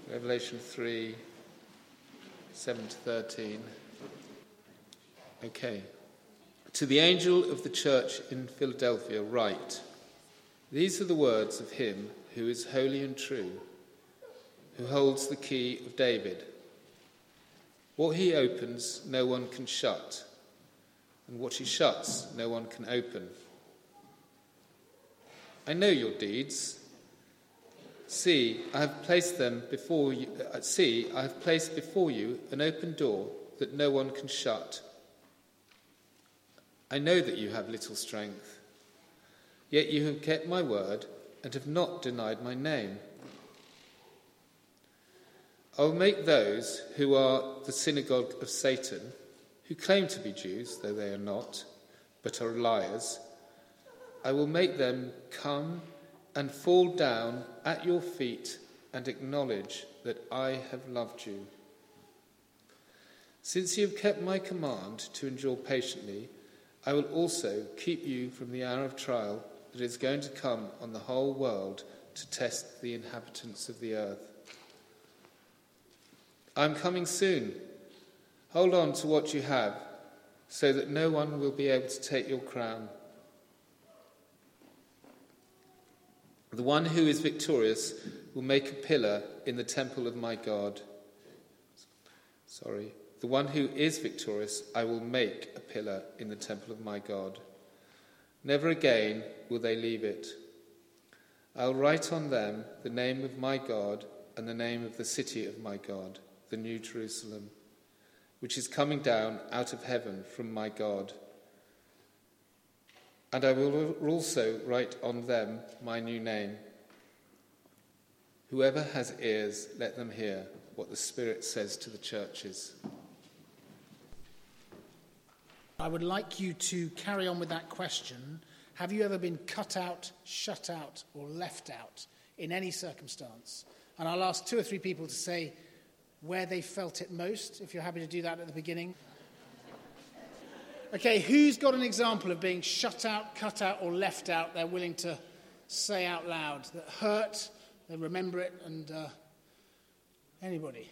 Revelation 3, 7 to 13. Okay. To the angel of the church in Philadelphia write, these are the words of him who is holy and true, who holds the key of David. What he opens, no one can shut, and what he shuts, no one can open. I know your deeds. See, I have placed before you an open door that no one can shut. I know that you have little strength, yet you have kept my word and have not denied my name. I will make those who are the synagogue of Satan, who claim to be Jews, though they are not, but are liars, I will make them come and fall down at your feet and acknowledge that I have loved you. Since you have kept my command to endure patiently, I will also keep you from the hour of trial that is going to come on the whole world to test the inhabitants of the earth. I am coming soon. Hold on to what you have, so that no one will be able to take your crown. The one who is victorious will make a pillar in the temple of my God. The one who is victorious, I will make a pillar in the temple of my God. Never again will they leave it. I'll write on them the name of my God and the name of the city of my God, the New Jerusalem, which is coming down out of heaven from my God. And I will also write on them my new name. Whoever has ears, let them hear what the Spirit says to the churches. I would like you to carry on with that question. Have you ever been cut out, shut out, or left out in any circumstance? And I'll ask 2 or 3 people to say where they felt it most, if you're happy to do that at the beginning. Okay, who's got an example of being shut out, cut out, or left out they're willing to say out loud that hurt, they remember it, and anybody?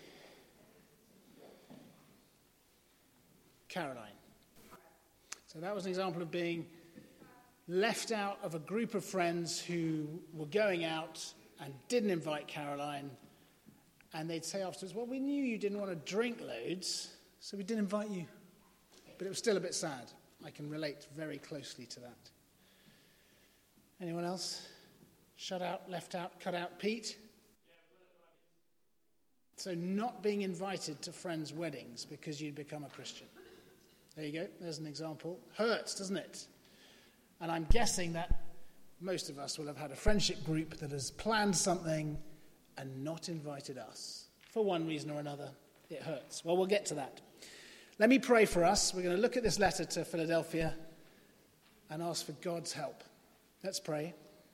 Caroline. So that was an example of being left out of a group of friends who were going out and didn't invite Caroline, and they'd say afterwards, well, we knew you didn't want to drink loads, so we didn't invite you. But it was still a bit sad. I can relate very closely to that. Anyone else? Shut out, left out, cut out. Pete? So not being invited to friends' weddings because you'd become a Christian. There you go. There's an example. Hurts, doesn't it? And I'm guessing that most of us will have had a friendship group that has planned something and not invited us. For one reason or another, it hurts. Well, we'll get to that. Let me pray for us. We're going to look at this letter to Philadelphia and ask for God's help. Let's pray.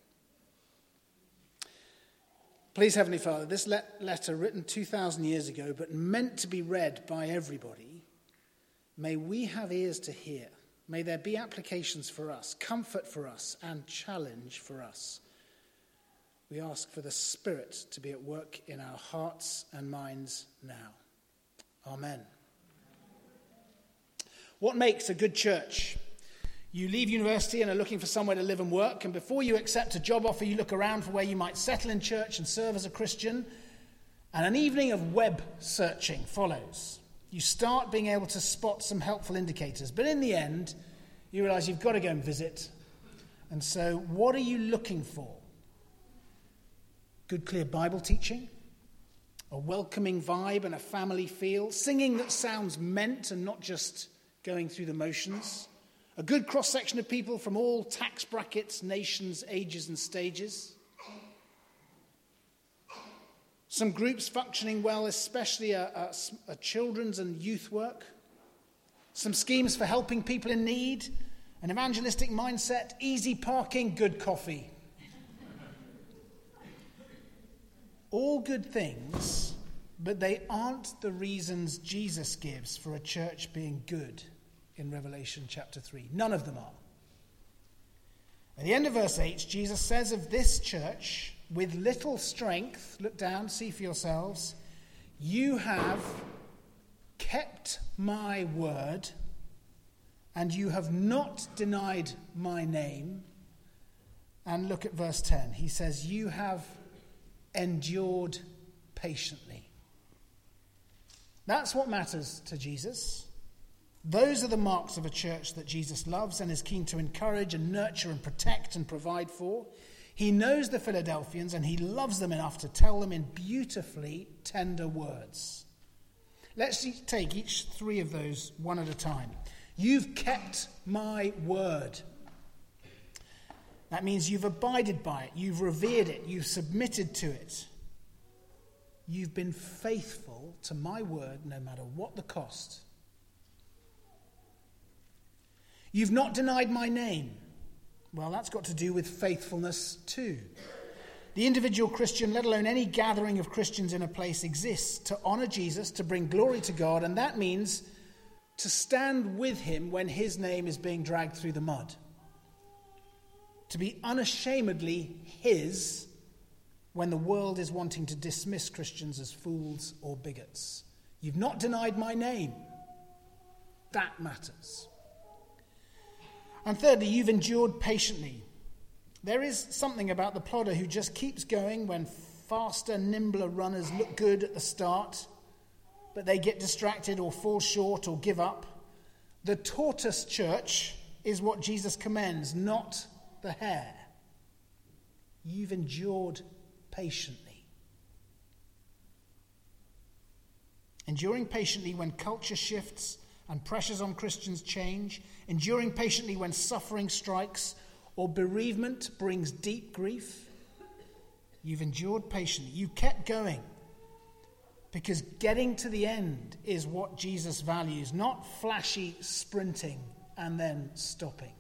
Please, Heavenly Father, this letter written 2,000 years ago, but meant to be read by everybody, may we have ears to hear. May there be applications for us, comfort for us, and challenge for us. We ask for the Spirit to be at work in our hearts and minds now. Amen. What makes a good church? You leave university and are looking for somewhere to live and work, and before you accept a job offer, you look around for where you might settle in church and serve as a Christian, and an evening of web searching follows. You start being able to spot some helpful indicators, but in the end, you realize you've got to go and visit. And so, what are you looking for? Good, clear Bible teaching? A welcoming vibe and a family feel? Singing that sounds meant and not just going through the motions? A good cross-section of people from all tax brackets, nations, ages and stages? Some groups functioning well, especially a children's and youth work? Some schemes for helping people in need? An evangelistic mindset? Easy parking? Good coffee? All good things, but they aren't the reasons Jesus gives for a church being good in Revelation chapter 3. None of them are. At the end of verse 8, Jesus says of this church, with little strength, look down, see for yourselves, you have kept my word, and you have not denied my name. And look at verse 10. He says, you have endured patiently. That's what matters to Jesus. Those are the marks of a church that Jesus loves and is keen to encourage and nurture and protect and provide for. He knows the Philadelphians and he loves them enough to tell them in beautifully tender words. Let's take each three of those one at a time. You've kept my word. That means you've abided by it, you've revered it, you've submitted to it. You've been faithful to my word no matter what the cost. You've not denied my name. Well, that's got to do with faithfulness too. The individual Christian, let alone any gathering of Christians in a place, exists to honour Jesus, to bring glory to God, and that means to stand with him when his name is being dragged through the mud. To be unashamedly his when the world is wanting to dismiss Christians as fools or bigots. You've not denied my name. That matters. And thirdly, you've endured patiently. There is something about the plodder who just keeps going when faster, nimbler runners look good at the start, but they get distracted or fall short or give up. The tortoise church is what Jesus commends, not the hare. You've endured patiently. Enduring patiently when culture shifts and pressures on Christians change. Enduring patiently when suffering strikes or bereavement brings deep grief. You've endured patiently. You kept going because getting to the end is what Jesus values, not flashy sprinting and then stopping.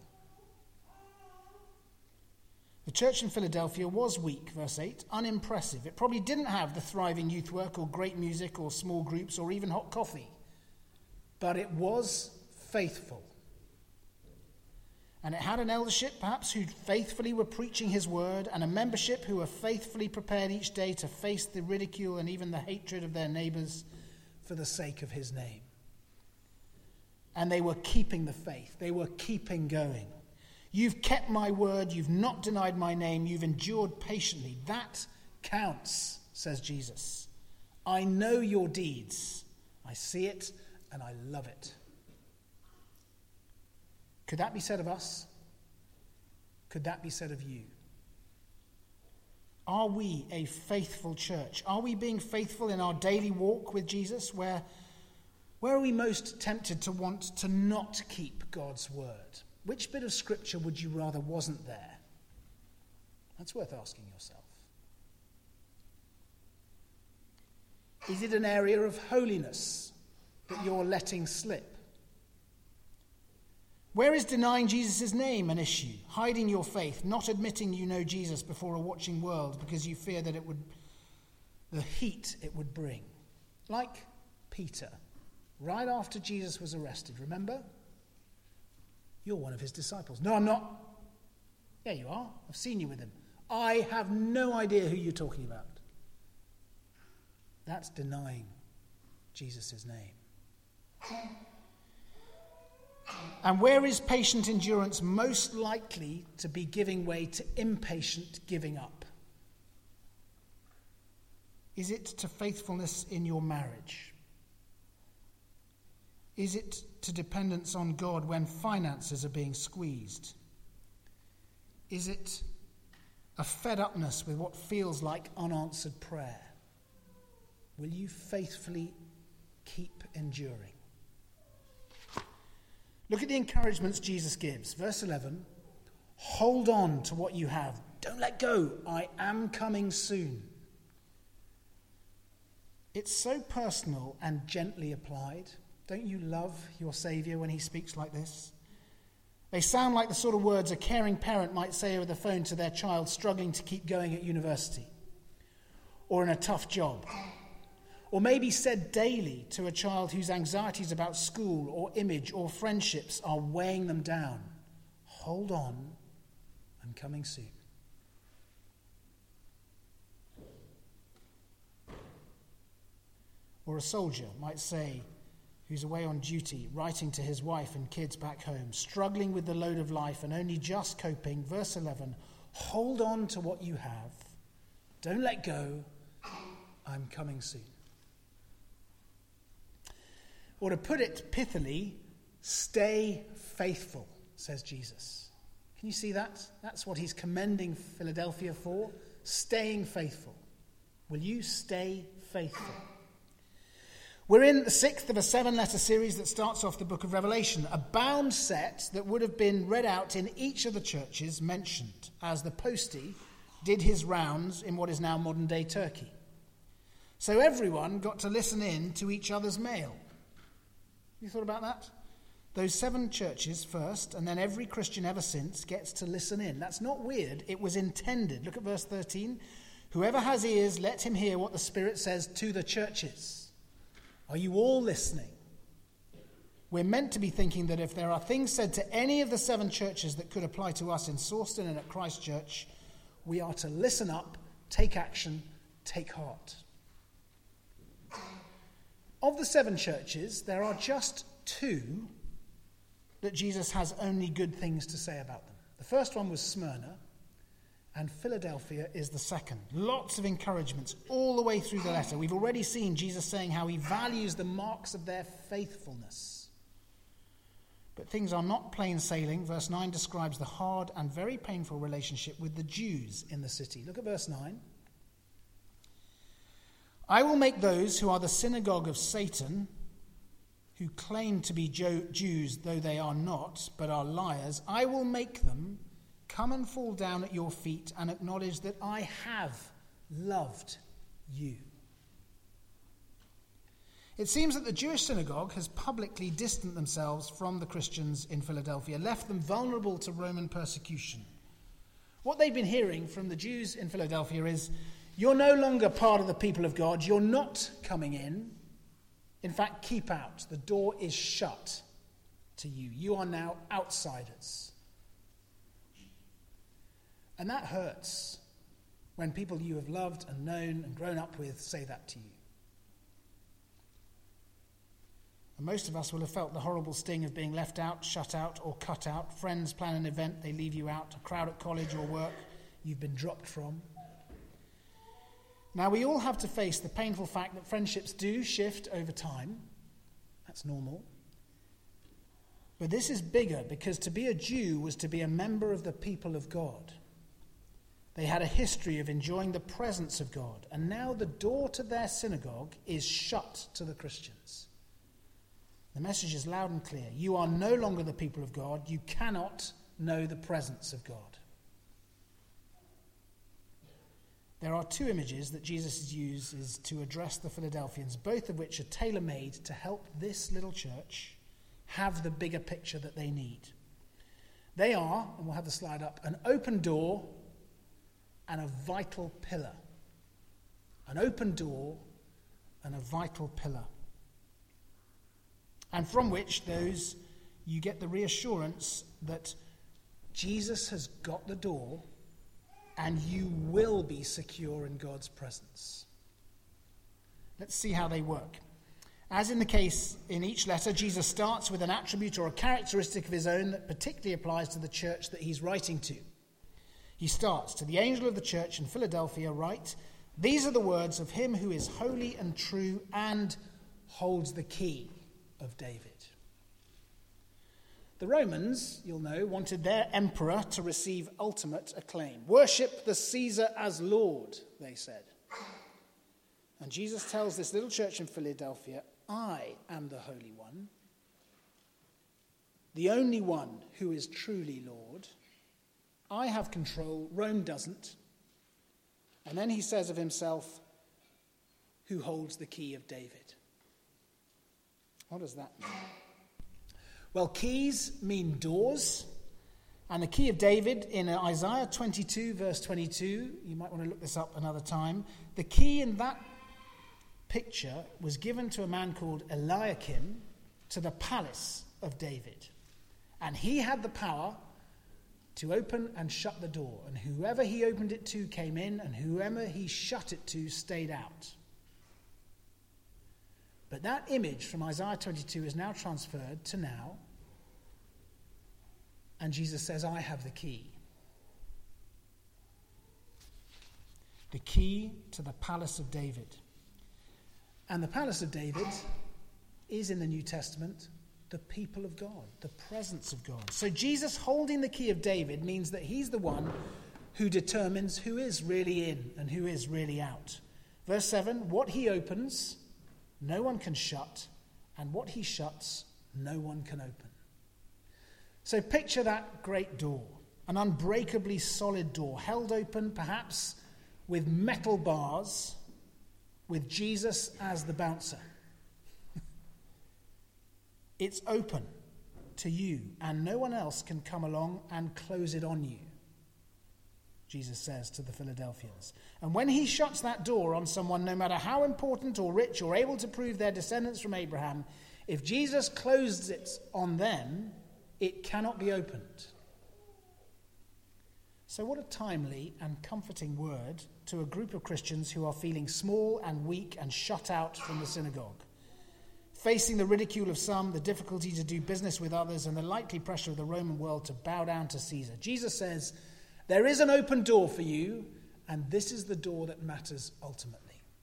The church in Philadelphia was weak, verse 8, unimpressive. It probably didn't have the thriving youth work or great music or small groups or even hot coffee. But it was faithful. And it had an eldership, perhaps, who faithfully were preaching his word, and a membership who were faithfully prepared each day to face the ridicule and even the hatred of their neighbours for the sake of his name. And they were keeping the faith. They were keeping going. You've kept my word. You've not denied my name. You've endured patiently. That counts, says Jesus. I know your deeds. I see it and I love it. Could that be said of us? Could that be said of you? Are we a faithful church? Are we being faithful in our daily walk with Jesus? Where are we most tempted to want to not keep God's word? Which bit of scripture would you rather wasn't there? That's worth asking yourself. Is it an area of holiness that you're letting slip? Where is denying Jesus' name an issue? Hiding your faith, not admitting you know Jesus before a watching world because you fear that the heat it would bring. Like Peter, right after Jesus was arrested, remember? You're one of his disciples. No, I'm not. Yeah, you are. I've seen you with him. I have no idea who you're talking about. That's denying Jesus' name. And where is patient endurance most likely to be giving way to impatient giving up? Is it to faithfulness in your marriage? Is it to dependence on God when finances are being squeezed? Is it a fed-upness with what feels like unanswered prayer? Will you faithfully keep enduring? Look at the encouragements Jesus gives. Verse 11, hold on to what you have. Don't let go. I am coming soon. It's so personal and gently applied. Don't you love your Saviour when he speaks like this? They sound like the sort of words a caring parent might say over the phone to their child struggling to keep going at university or in a tough job. Or maybe said daily to a child whose anxieties about school or image or friendships are weighing them down. Hold on, I'm coming soon. Or a soldier might say, who's away on duty, writing to his wife and kids back home, struggling with the load of life and only just coping, verse 11, hold on to what you have. Don't let go. I'm coming soon. Or to put it pithily, stay faithful, says Jesus. Can you see that? That's what he's commending Philadelphia for, staying faithful. Will you stay faithful? We're in the 6th of a 7-letter series that starts off the book of Revelation, a bound set that would have been read out in each of the churches mentioned as the postie did his rounds in what is now modern-day Turkey. So everyone got to listen in to each other's mail. You thought about that? Those 7 churches first, and then every Christian ever since gets to listen in. That's not weird. It was intended. Look at verse 13. Whoever has ears, let him hear what the Spirit says to the churches. Are you all listening? We're meant to be thinking that if there are things said to any of the 7 churches that could apply to us in Sawston and at Christ Church, we are to listen up, take action, take heart. Of the 7 churches, there are just 2 that Jesus has only good things to say about them. The first one was Smyrna, and Philadelphia is the second. Lots of encouragements all the way through the letter. We've already seen Jesus saying how he values the marks of their faithfulness. But things are not plain sailing. Verse 9 describes the hard and very painful relationship with the Jews in the city. Look at verse 9. I will make those who are the synagogue of Satan, who claim to be Jews though they are not, but are liars, I will make them come and fall down at your feet and acknowledge that I have loved you. It seems that the Jewish synagogue has publicly distanced themselves from the Christians in Philadelphia, left them vulnerable to Roman persecution. What they've been hearing from the Jews in Philadelphia is, you're no longer part of the people of God, you're not coming in. In fact, keep out. The door is shut to you. You are now outsiders. And that hurts when people you have loved and known and grown up with say that to you. And most of us will have felt the horrible sting of being left out, shut out, or cut out. Friends plan an event, they leave you out. A crowd at college or work you've been dropped from. Now, we all have to face the painful fact that friendships do shift over time. That's normal. But this is bigger, because to be a Jew was to be a member of the people of God. They had a history of enjoying the presence of God, and now the door to their synagogue is shut to the Christians. The message is loud and clear. You are no longer the people of God. You cannot know the presence of God. There are 2 images that Jesus uses to address the Philadelphians, both of which are tailor-made to help this little church have the bigger picture that they need. They are, and we'll have the slide up, an open door and a vital pillar. An open door and a vital pillar. And from which those you get the reassurance that Jesus has got the door and you will be secure in God's presence. Let's see how they work. As in the case in each letter, Jesus starts with an attribute or a characteristic of his own that particularly applies to the church that he's writing to. He starts, to the angel of the church in Philadelphia, write, these are the words of him who is holy and true and holds the key of David. The Romans, you'll know, wanted their emperor to receive ultimate acclaim. Worship the Caesar as Lord, they said. And Jesus tells this little church in Philadelphia, I am the Holy One, the only one who is truly Lord. I have control, Rome doesn't. And then he says of himself, who holds the key of David. What does that mean? Well, keys mean doors. And the key of David in Isaiah 22, verse 22, you might want to look this up another time. The key in that picture was given to a man called Eliakim to the palace of David. And he had the power to open and shut the door. And whoever he opened it to came in, and whoever he shut it to stayed out. But that image from Isaiah 22 is now transferred to now. And Jesus says, I have the key. The key to the palace of David. And the palace of David is in the New Testament the people of God, the presence of God. So Jesus holding the key of David means that he's the one who determines who is really in and who is really out. Verse 7, what he opens, no one can shut, and what he shuts, no one can open. So picture that great door, an unbreakably solid door, held open perhaps with metal bars, with Jesus as the bouncer. It's open to you, and no one else can come along and close it on you, Jesus says to the Philadelphians. And when he shuts that door on someone, no matter how important or rich or able to prove their descendants from Abraham, if Jesus closes it on them, it cannot be opened. So what a timely and comforting word to a group of Christians who are feeling small and weak and shut out from the synagogue, facing the ridicule of some, the difficulty to do business with others, and the likely pressure of the Roman world to bow down to Caesar. Jesus says, there is an open door for you, and this is the door that matters ultimately.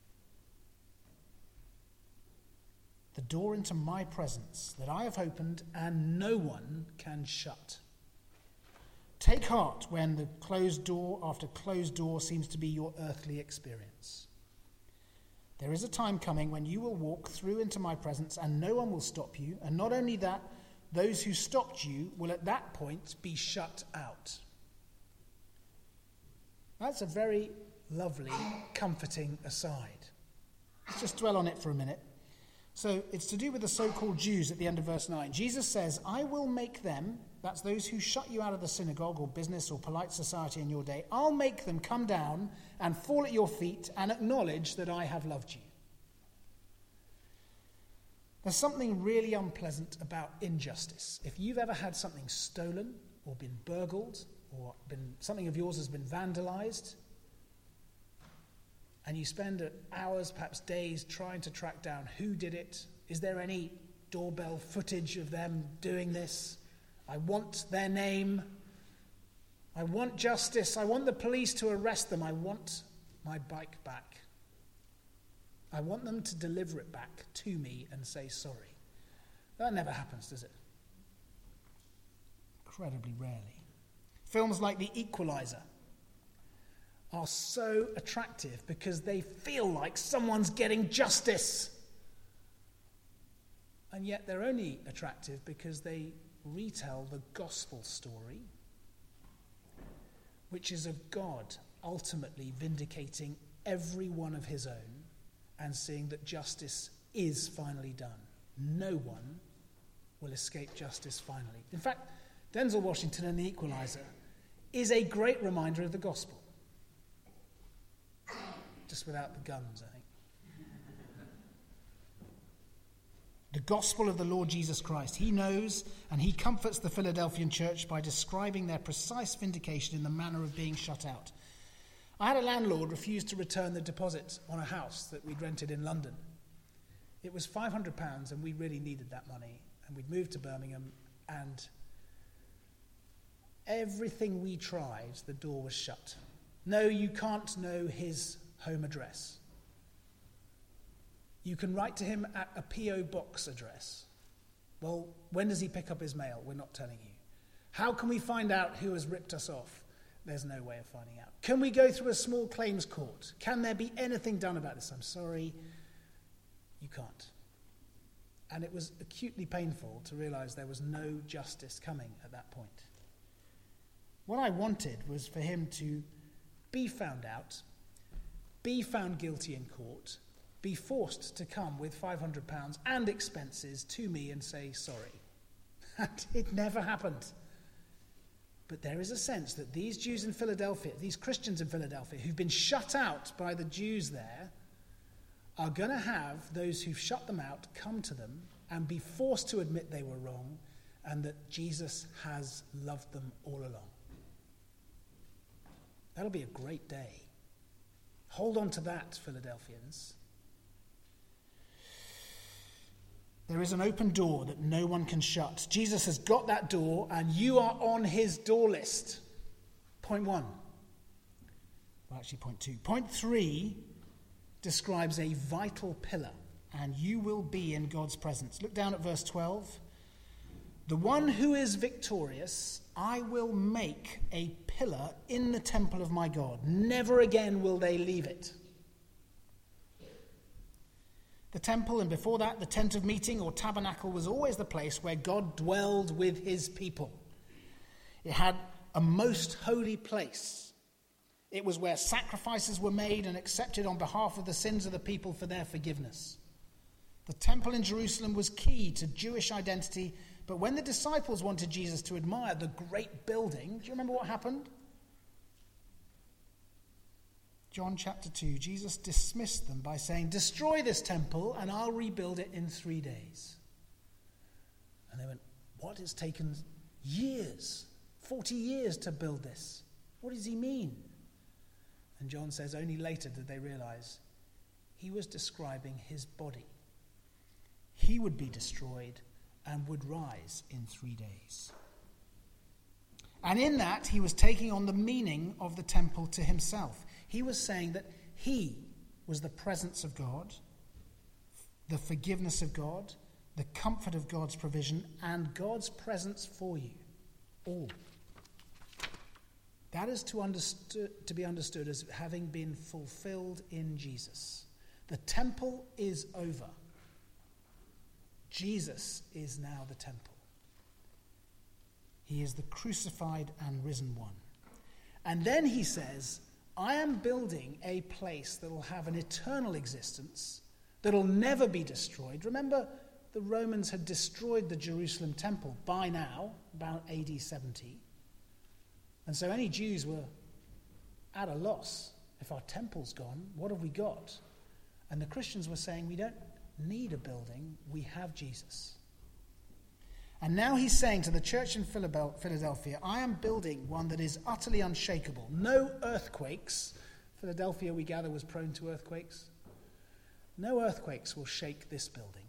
The door into my presence that I have opened and no one can shut. Take heart when the closed door after closed door seems to be your earthly experience. There is a time coming when you will walk through into my presence and no one will stop you. And not only that, those who stopped you will at that point be shut out. That's a very lovely, comforting aside. Let's just dwell on it for a minute. So it's to do with the so-called Jews at the end of verse 9. Jesus says, I will make them, that's those who shut you out of the synagogue or business or polite society in your day, I'll make them come down and fall at your feet and acknowledge that I have loved you. There's something really unpleasant about injustice. If you've ever had something stolen or been burgled or something of yours has been vandalized, and you spend hours, perhaps days, trying to track down who did it. Is there any doorbell footage of them doing this? I want their name. I want justice. I want the police to arrest them. I want my bike back. I want them to deliver it back to me and say sorry. That never happens, does it? Incredibly rarely. Films like The Equalizer are so attractive because they feel like someone's getting justice. And yet they're only attractive because they retell the gospel story, which is of God ultimately vindicating every one of his own and seeing that justice is finally done. No one will escape justice finally. In fact, Denzel Washington in The Equalizer is a great reminder of the gospel. Just without the guns, I think. The gospel of the Lord Jesus Christ. He knows and he comforts the Philadelphian church by describing their precise vindication in the manner of being shut out. I had a landlord refuse to return the deposit on a house that we'd rented in London. It was £500 and we really needed that money. And we'd moved to Birmingham and everything we tried, the door was shut. No, you can't know his home address. You can write to him at a P.O. box address. Well, when does he pick up his mail? We're not telling you. How can we find out who has ripped us off? There's no way of finding out. Can we go through a small claims court? Can there be anything done about this? I'm sorry, you can't. And it was acutely painful to realize there was no justice coming at that point. What I wanted was for him to be found out, be found guilty in court, be forced to come with £500 and expenses to me and say sorry. And it never happened. But there is a sense that these Jews in Philadelphia, these Christians in Philadelphia, who've been shut out by the Jews there, are going to have those who've shut them out come to them and be forced to admit they were wrong and that Jesus has loved them all along. That'll be a great day. Hold on to that, Philadelphians. There is an open door that no one can shut. Jesus has got that door, and you are on his door list. Point 1. Well, actually, point 2. Point 3 describes a vital pillar, and you will be in God's presence. Look down at verse 12. The one who is victorious, I will make a pillar in the temple of my God. Never again will they leave it. The temple, and before that, the tent of meeting or tabernacle, was always the place where God dwelled with his people. It had a most holy place. It was where sacrifices were made and accepted on behalf of the sins of the people for their forgiveness. The temple in Jerusalem was key to Jewish identity, but when the disciples wanted Jesus to admire the great building, do you remember what happened? John chapter 2, Jesus dismissed them by saying, "Destroy this temple and I'll rebuild it in 3 days." And they went, "What? It's taken years, 40 years to build this. What does he mean?" And John says only later did they realize he was describing his body. He would be destroyed and would rise in 3 days. And in that, he was taking on the meaning of the temple to himself. He was saying that he was the presence of God, the forgiveness of God, the comfort of God's provision, and God's presence for you, all. That is to be understood as having been fulfilled in Jesus. The temple is over. Jesus is now the temple. He is the crucified and risen one. And then he says, I am building a place that will have an eternal existence, that will never be destroyed. Remember, the Romans had destroyed the Jerusalem temple by now, about AD 70. And so any Jews were at a loss. If our temple's gone, what have we got? And the Christians were saying, we don't need a building, we have Jesus. And now he's saying to the church in Philadelphia, I am building one that is utterly unshakable. No earthquakes. Philadelphia, we gather, was prone to earthquakes. No earthquakes will shake this building.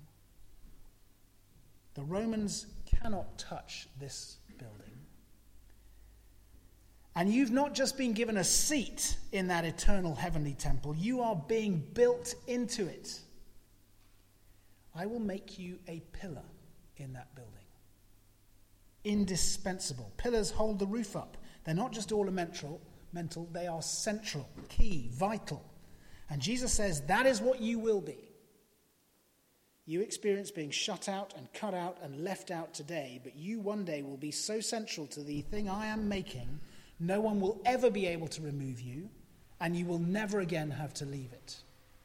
The Romans cannot touch this building. And you've not just been given a seat in that eternal heavenly temple, you are being built into it. I will make you a pillar in that building. Indispensable. Pillars hold the roof up. They're not just ornamental, they are central, key, vital. And Jesus says that is what you will be. You experience being shut out and cut out and left out today, but you one day will be so central to the thing I am making, no one will ever be able to remove you, and you will never again have to leave it.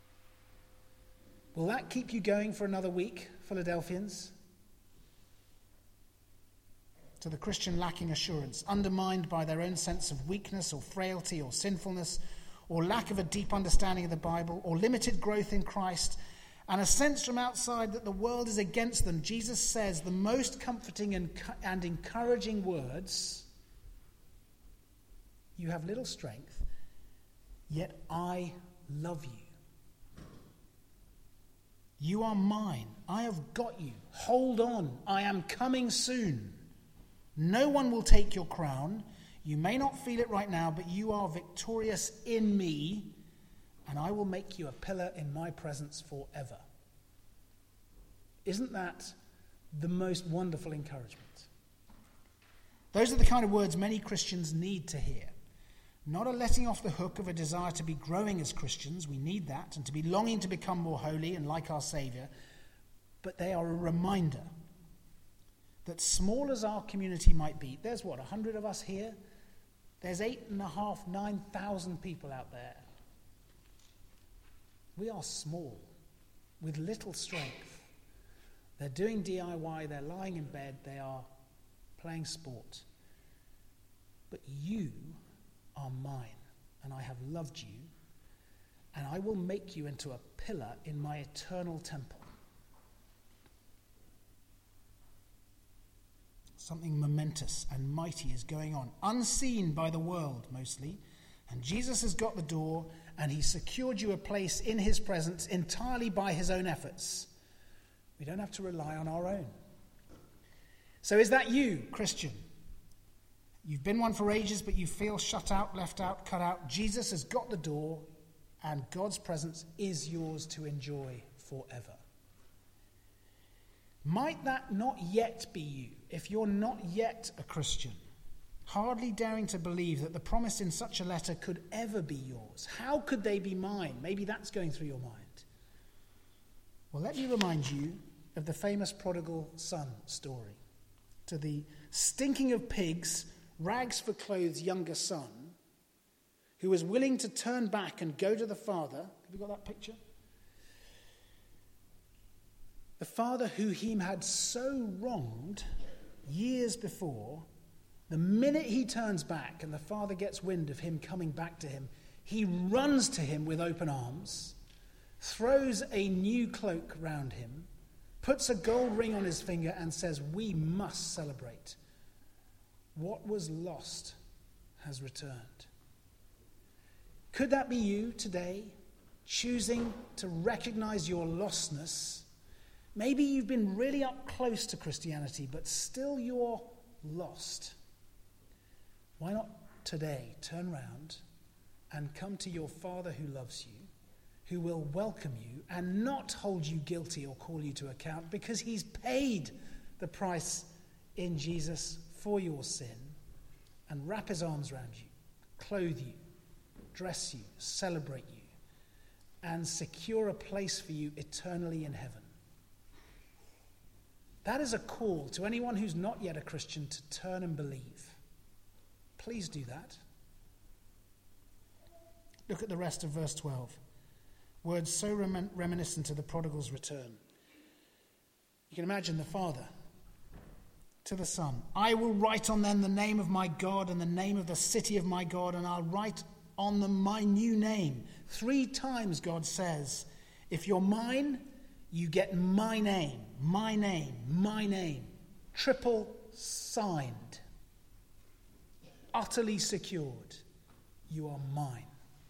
Will that keep you going for another week, Philadelphians? To the Christian lacking assurance, undermined by their own sense of weakness or frailty or sinfulness, or lack of a deep understanding of the Bible, or limited growth in Christ, and a sense from outside that the world is against them, Jesus says the most comforting and encouraging words: you have little strength, yet I love you. You are mine. I have got you. Hold on. I am coming soon. No one will take your crown. You may not feel it right now, but you are victorious in me, and I will make you a pillar in my presence forever. Isn't that the most wonderful encouragement? Those are the kind of words many Christians need to hear. Not a letting off the hook of a desire to be growing as Christians, we need that, and to be longing to become more holy and like our Saviour, but they are a reminder that small as our community might be, there's 100 of us here? There's 8,500, 9,000 people out there. We are small, with little strength. They're doing DIY, they're lying in bed, they are playing sport. But you are mine, and I have loved you, and I will make you into a pillar in my eternal temple. Something momentous and mighty is going on, unseen by the world mostly, and Jesus has got the door, and he secured you a place in his presence entirely by his own efforts. We don't have to rely on our own. So is that you, Christian? You've been one for ages, but you feel shut out, left out, cut out. Jesus has got the door, and God's presence is yours to enjoy forever. Might that not yet be you, if you're not yet a Christian, hardly daring to believe that the promise in such a letter could ever be yours? How could they be mine? Maybe that's going through your mind. Well, let me remind you of the famous prodigal son story. To the stinking of pigs, rags for clothes younger son, who was willing to turn back and go to the father. Have you got that picture? The father who he had so wronged years before, the minute he turns back and the father gets wind of him coming back to him, he runs to him with open arms, throws a new cloak round him, puts a gold ring on his finger and says, "We must celebrate. What was lost has returned." Could that be you today, choosing to recognize your lostness? Maybe you've been really up close to Christianity, but still you're lost. Why not today turn round and come to your Father who loves you, who will welcome you and not hold you guilty or call you to account, because he's paid the price in Jesus for your sin, and wrap his arms around you, clothe you, dress you, celebrate you, and secure a place for you eternally in heaven. That is a call to anyone who's not yet a Christian to turn and believe. Please do that. Look at the rest of verse 12. Words so reminiscent of the prodigal's return. You can imagine the father to the son. "I will write on them the name of my God and the name of the city of my God, and I'll write on them my new name." 3 times God says, if you're mine, you get my name, my name, my name. Triple signed. Utterly secured. You are mine.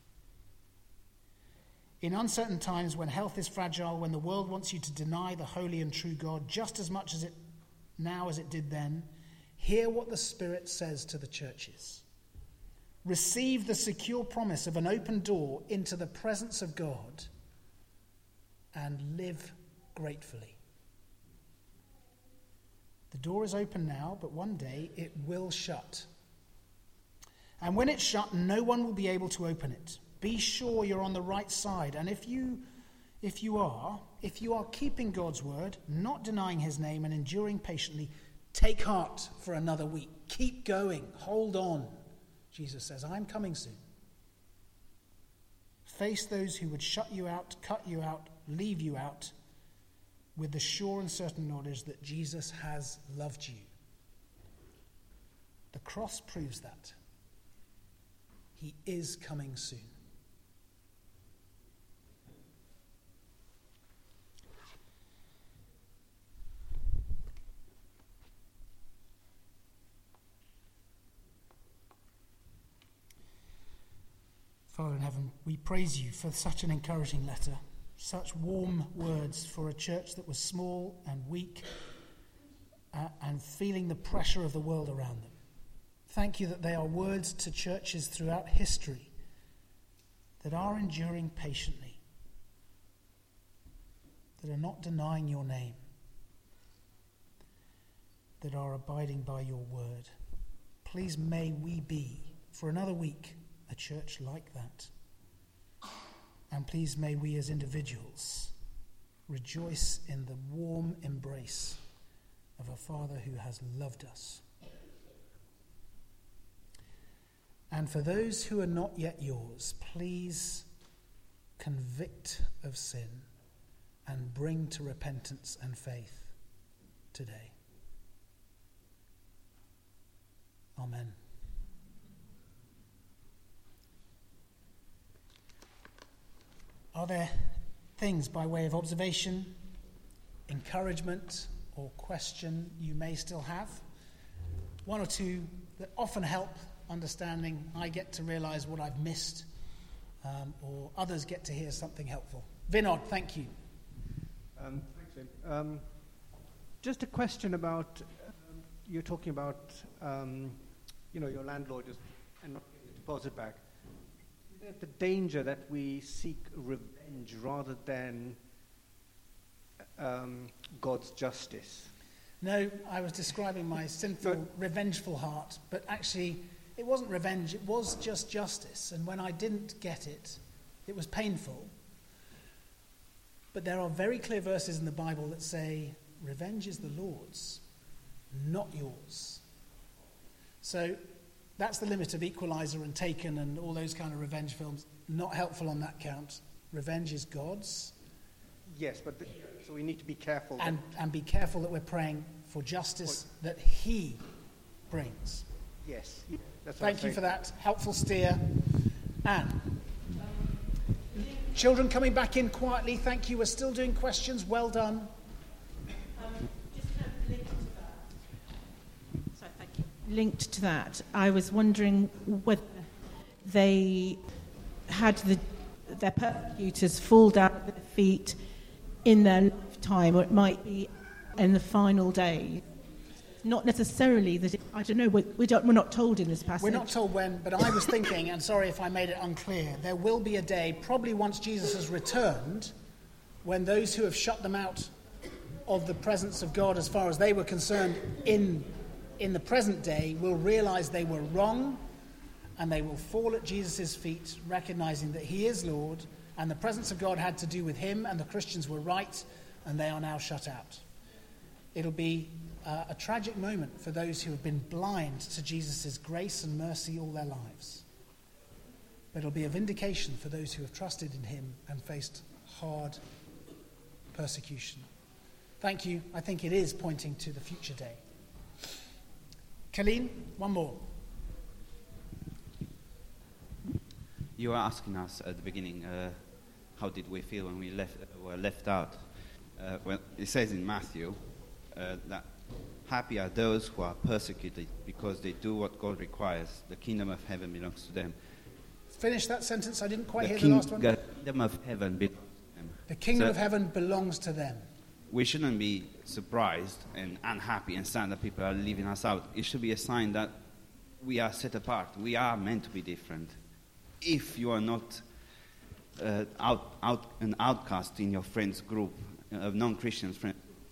In uncertain times, when health is fragile, when the world wants you to deny the holy and true God just as much as it now as it did then, hear what the Spirit says to the churches. Receive the secure promise of an open door into the presence of God and live gratefully. The door is open now, but one day it will shut. And when it's shut, no one will be able to open it. Be sure you're on the right side. And if you are keeping God's word, not denying his name and enduring patiently, take heart for another week. Keep going. Hold on. Jesus says, I'm coming soon. Face those who would shut you out, cut you out, leave you out, with the sure and certain knowledge that Jesus has loved you. The cross proves that. He is coming soon. Father in heaven, we praise you for such an encouraging letter, such warm words for a church that was small and weak and feeling the pressure of the world around them. Thank you that they are words to churches throughout history that are enduring patiently, that are not denying your name, that are abiding by your word. Please may we be, for another week, a church like that. And please may we as individuals rejoice in the warm embrace of a Father who has loved us. And for those who are not yet yours, please convict of sin and bring to repentance and faith today. Amen. Are there things by way of observation, encouragement, or question you may still have? One or two that often help understanding. I get to realize what I've missed, or others get to hear something helpful. Vinod, thank you. Thanks Tim. Just a question about, you're talking about, your landlord and not getting the deposit back. Is there the danger that we seek revenge rather than God's justice? No, I was describing my sinful, revengeful heart, but actually it wasn't revenge, it was just justice. And when I didn't get it, it was painful. But there are very clear verses in the Bible that say, revenge is the Lord's, not yours. So that's the limit of Equalizer and Taken and all those kind of revenge films. Not helpful on that count. Revenge is God's. Yes, but so we need to be careful. And be careful that we're praying for justice that He brings. Yes. That's Thank you for that helpful steer. Anne. Children coming back in quietly. Thank you. We're still doing questions. Well done. Just kind of linked to that. Sorry, thank you. Linked to that, I was wondering whether they had their persecutors fall down at their feet in their lifetime, or it might be in the final day. Not necessarily that, I don't know, we're not told in this passage. We're not told when, but I was thinking, and sorry if I made it unclear, there will be a day, probably once Jesus has returned, when those who have shut them out of the presence of God as far as they were concerned in the present day will realize they were wrong, and they will fall at Jesus' feet, recognizing that He is Lord, and the presence of God had to do with Him, and the Christians were right, and they are now shut out. It'll be a tragic moment for those who have been blind to Jesus' grace and mercy all their lives. But it'll be a vindication for those who have trusted in Him and faced hard persecution. Thank you. I think it is pointing to the future day. Colleen, one more. You were asking us at the beginning, how did we feel when we were left out? Well, it says in Matthew that happy are those who are persecuted because they do what God requires. The kingdom of heaven belongs to them. Finish that sentence. I didn't quite hear the last one. The kingdom of heaven belongs to them. The kingdom of heaven belongs to them. We shouldn't be surprised and unhappy and sad that people are leaving us out. It should be a sign that we are set apart. We are meant to be different. If you are not an outcast in your friends group, of non-Christian friends,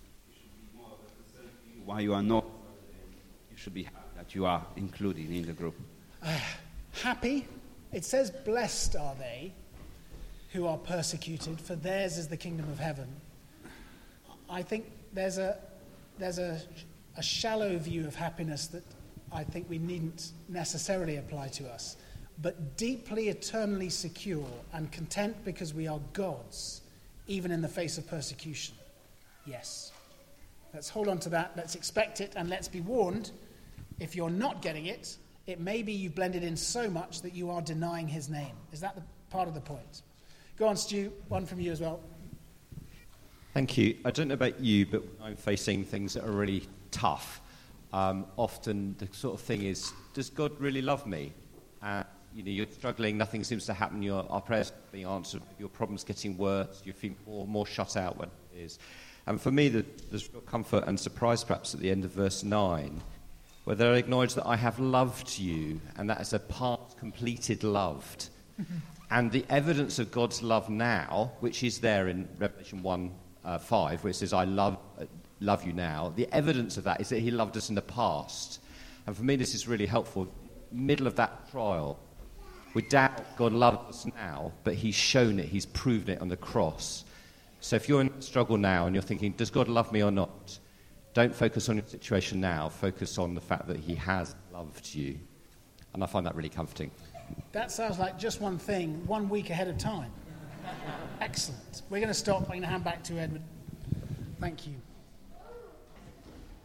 why you are not, you should be happy that you are included in the group. Happy? It says, blessed are they who are persecuted, for theirs is the kingdom of heaven. I think there's a shallow view of happiness that I think we needn't necessarily apply to us, but deeply, eternally secure and content because we are God's, even in the face of persecution. Yes. Let's hold on to that, let's expect it, and let's be warned, if you're not getting it, it may be you've blended in so much that you are denying His name. Is that the part of the point? Go on, Stu, one from you as well. Thank you. I don't know about you, but I'm facing things that are really tough. Often the sort of thing is, does God really love me? You're struggling, nothing seems to happen, our prayers are being answered, your problem's getting worse, you feel more shut out when it is. And for me, there's real comfort and surprise perhaps at the end of verse 9, where they acknowledge that I have loved you, and that is a past completed loved. And the evidence of God's love now, which is there in Revelation 1:5, where it says, I love you now, the evidence of that is that He loved us in the past. And for me, this is really helpful. Middle of that trial, we doubt God loves us now, but He's shown it, He's proven it on the cross. So if you're in a struggle now and you're thinking, does God love me or not? Don't focus on your situation now. Focus on the fact that He has loved you. And I find that really comforting. That sounds like just one thing, 1 week ahead of time. Excellent. We're going to stop. I'm going to hand back to Edward. Thank you.